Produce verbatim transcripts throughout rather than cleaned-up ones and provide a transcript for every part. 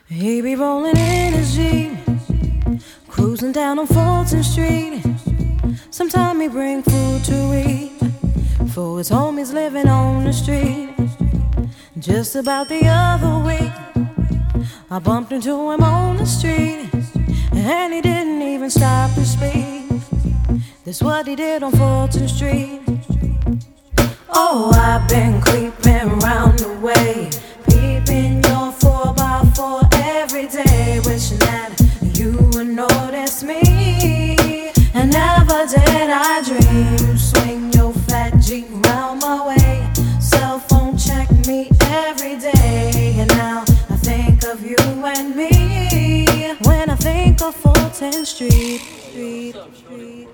He be rolling in his Jeep, cruising down on Fulton Street. Sometime he bring food to eat for his homies living on the street. Just about the other week, I bumped into him on the street, and he didn't even stop to speak. That's what he did on Fulton Street. Oh, I've been creeping round the way, peeping your four by four every day, wishing that you would notice me. And never did I dream you swing your fat Jeep round my way. Cell phone check me every day, and now I think of you and me when I think of Fulton Street. Street, Street.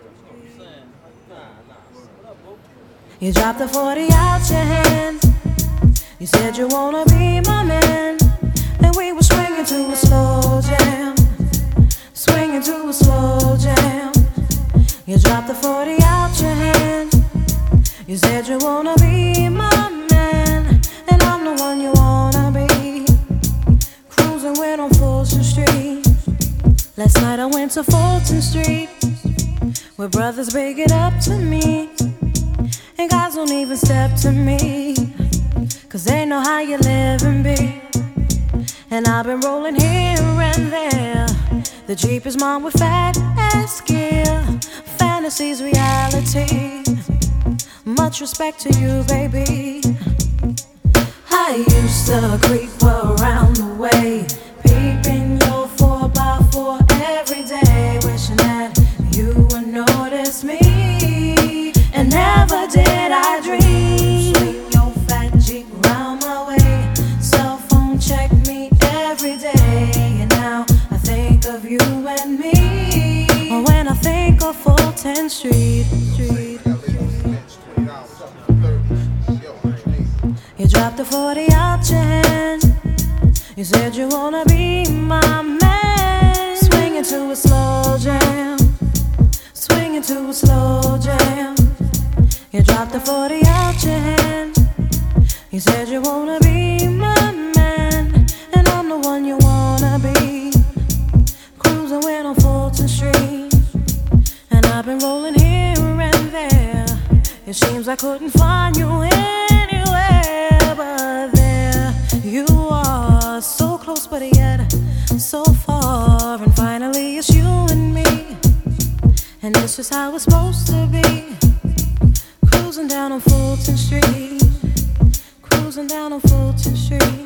You dropped the forty out your hand. You said you wanna be my man, and we were swinging to a slow jam, swinging to a slow jam. You dropped the forty out your hand. You said you wanna be my man, and I'm the one you wanna be. Cruising with on Fulton Street. Last night I went to Fulton Street, where brothers bring it up to me, and guys don't even step to me, cause they know how you live and be. And I've been rolling here and there. The Jeep is mine with fat ass gear. Fantasies, reality. Much respect to you, baby. I used to creep around the way, peeping your four by four every day, wishing that you would notice me. And never did I dream swing your fat Jeep round my way. Cell phone check me every day, and now I think of you and me when I think of Fulton Street. Street. You dropped the forty out your hand. You said you wanna be my man. Swinging to a slow jam, swinging to a slow jam. You dropped the forty out your hand. You said you wanna be my man, and I'm the one you wanna be. Cruising with on Fulton Street, and I've been rolling here and there. It seems I couldn't find you anywhere, but there you are, so close but yet so far. And finally it's you and me, and this is how it's supposed to be. Cruising down on Fulton Street, cruising down on Fulton Street.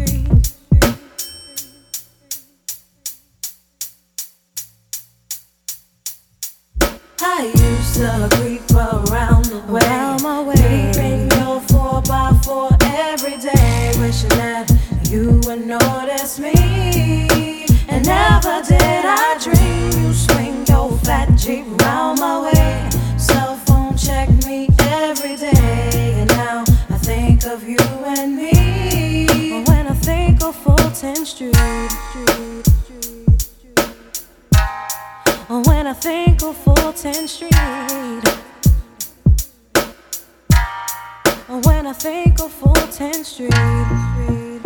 I used to creep around the way, around my way, peeping your four by four every day, wishing that you would notice me. And never did I dream you swing your fat Jeep round my way. Cell phone check me every day, and now I think of you and me when I think of Fulton Street. Street, Street, Street. When I think of Fulton Street, when I think of Fulton Street.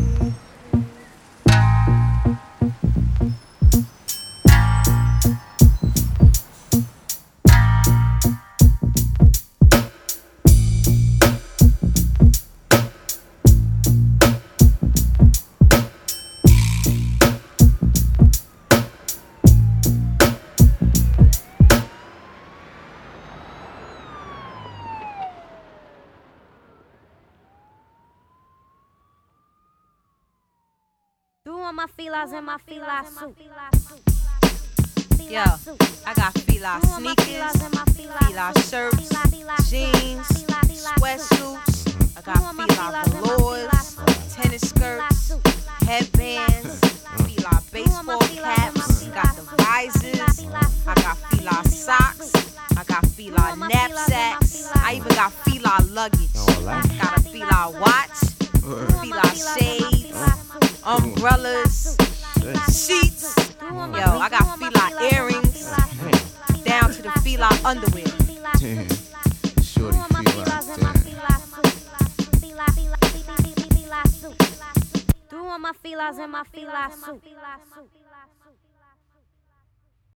My filas and my fila suit. Yo, I got fila sneakers, fila shirts, jeans, sweatsuits. I got fila velours, tennis skirts, headbands, fila baseball caps. Got the visors. I got fila socks. I got fila knapsacks. I even got fila luggage. Got a fila watch, fila shades, umbrellas, sheets. Yo, I got fila earrings, down to the fila underwear. Damn, shorty fila, damn. want my filas and my fila suit.